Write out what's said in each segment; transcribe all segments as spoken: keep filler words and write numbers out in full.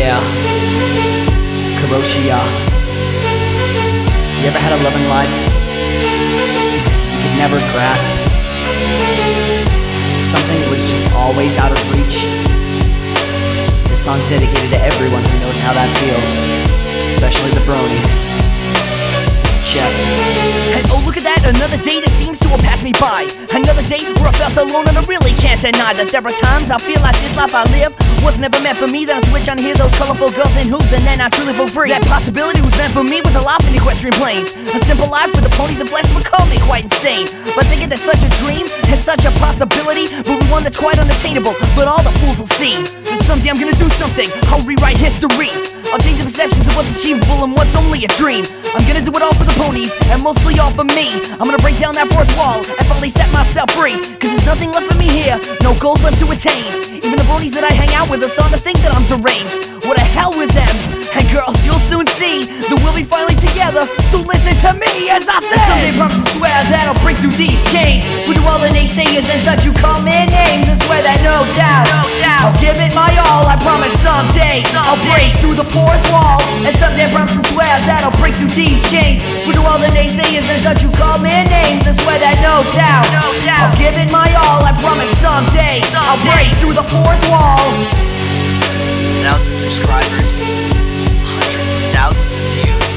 Yeah, Kuroshia. You ever had a love in life you could never grasp? Something that was just always out of reach? This song's dedicated to everyone who knows how that feels, especially the bronies. Check. And oh, look at that, another day that seems to have passed me by. Another day where I felt alone, and I really can't deny that there are times I feel like this life I live was never meant for me. Then I switch on, hear those colorful girls in hoops, and then I truly feel free. That possibility was meant for me was a life in equestrian plains, a simple life with the ponies and flesh would call me quite insane. But thinking that such a dream has such a possibility, but one that's quite unattainable, but all the fools will see that someday I'm gonna do something, I'll rewrite history. I'll change the perceptions of what's achievable and what's only a dream. I'm gonna do it all for the ponies, and mostly all for me. I'm gonna break down that fourth wall and finally set myself free. Cause there's nothing left for me here, no goals left to attain. Even the bronies that I hang out with are starting to think that I'm deranged. What the hell with them? And girls, you'll soon see that we'll be finally together, so listen to me as I say. And someday promise to swear that I'll break through these chains. We do all the naysayers and such who call me names. I swear that no doubt, no doubt I'll give it my all, I promise someday, someday I'll break through the fourth wall. And someday I promise and swear that I'll break through these chains. We do all the naysayers and such who call me names. I swear that no doubt, no doubt I'll give it my all, I promise someday, someday I'll break through the fourth wall. Thousand subscribers, hundreds of thousands of views.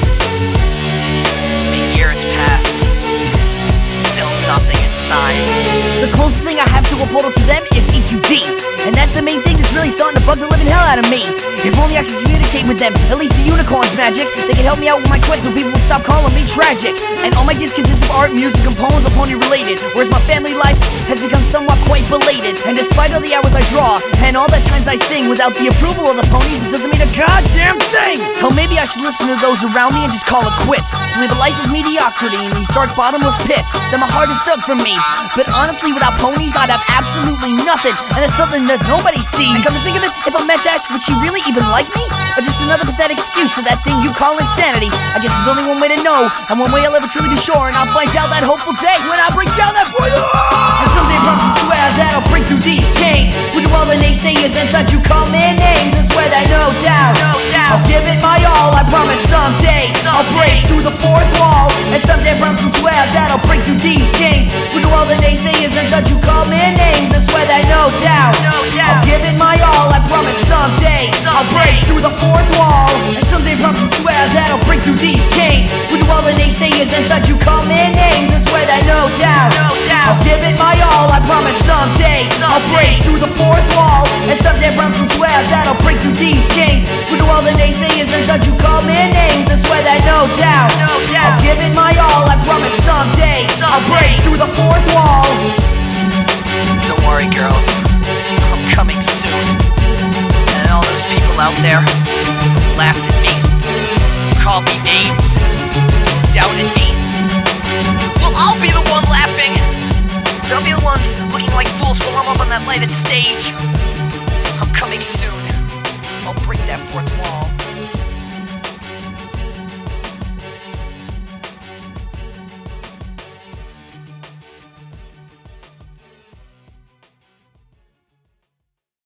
A year has passed, still nothing inside. The closest thing I have to a portal to them is E Q D, and that's the main thing that's really starting to bug the living hell out of me. If only I could communicate with them, at least the unicorn's magic. They could help me out with my quest so people would stop calling me tragic. And all my discs consist of art, music, and poems are pony related, whereas my family life has become somewhat quite belated. And despite all the hours I draw, and all the times I sing, without the approval of the ponies, it doesn't mean a goddamn thing. Hell, maybe I should listen to those around me and just call it quits. To live a life of mediocrity in these dark bottomless pits that my heart has dug from me. But honestly, without ponies, I'd have absolutely nothing, and it's something that nobody sees. And come to think of it, if I met Dash, would she really even like me? Or just another pathetic excuse for that thing you call insanity? I guess there's only one way to know, and one way I'll ever truly be sure, and I'll find out that hopeful day when I break down that fourth wall. And someday I promise to swear that I'll break through these chains. We do all the naysayers and such who call me names. I swear that no doubt, no doubt I'll give it my all, I promise someday, someday I'll break through the fourth wall. And someday I promise to swear that I'll break through these chains. We do all the naysayers and such who call me names. I swear that no doubt, no doubt I'll give it my all, I promise someday, someday I'll break through the fourth wall. And someday I promise to swear that I'll break through these chains. We do all the naysayers and such who call me names. I swear that no doubt, no doubt I'll give it my all, I promise someday, someday I'll break through the fourth wall. And someday I promise to swear that I'll break through these chains. We do all the naysayers and such who call me names. I swear that no doubt, no doubt I'll give it my all, I promise someday, someday I'll break through the fourth wall. Don't worry, girls, I'm coming soon. And all those people out there who laughed at me, called me names, doubted me, well, I'll be the one laughing. They'll be the ones looking like fools while I'm up on that lighted stage. I'm coming soon. I'll break that fourth wall.